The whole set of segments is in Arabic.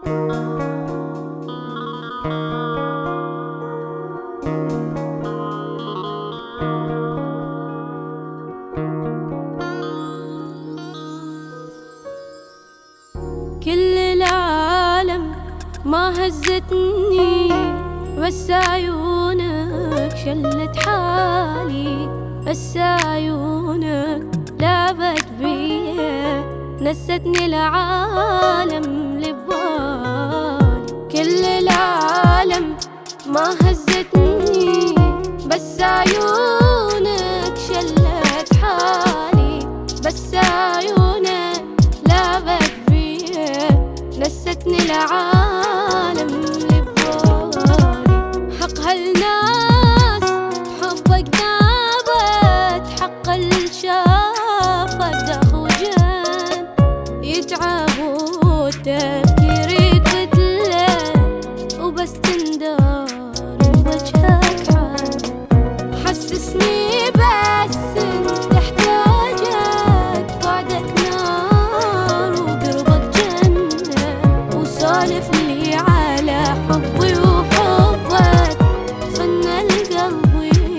كل العالم ما هزتني، بس عيونك شلت حالي، بس عيونك لعبت بيا، نستني العالم لبالي. كل العالم ما هزتني، بس عيونك شلت حالي، بس عيونك لعبت بيا، نستني العالم لبالي. حق هالناس حبك ثابت، حق الشافك دخ وجان، يتعبوا التفكير يقتله، وبس تندار وجهك حال. حسسني بس انت احتاجك، بعدك نار وقربك جنة، وسولف لي على حبي وحبك، فن القلب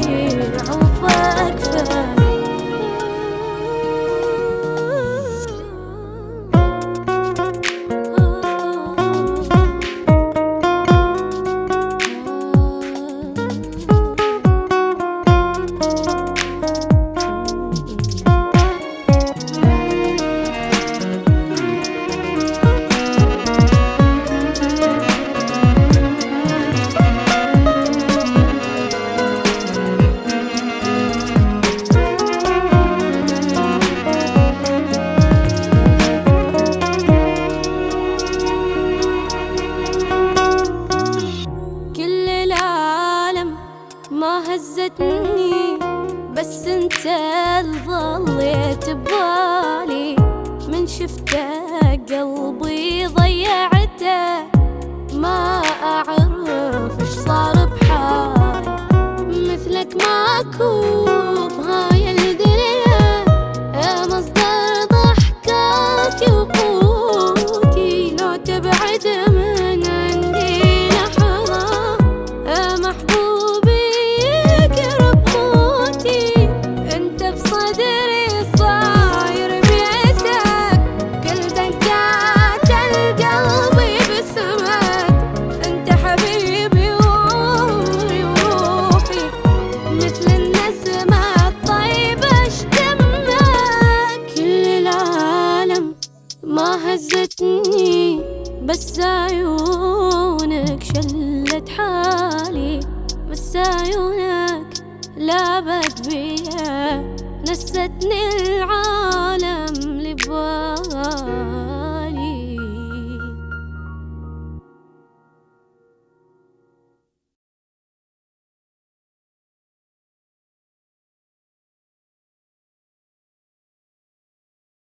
يعوفك فات. ما هزتني، بس انت اللي ظليت ببالي، من شفتك قلبي ضيعته، ما اعرف ايش صار بحالي. مثلك ماكو بهاي الدنيا، يا مصدر ضحكاتي وقوتي، لو تبعد من عندي لحظة، يا محبوبي ما هزتني، بس عيونك شلت حالي، بس عيونك لعبت بيا، نستني العالم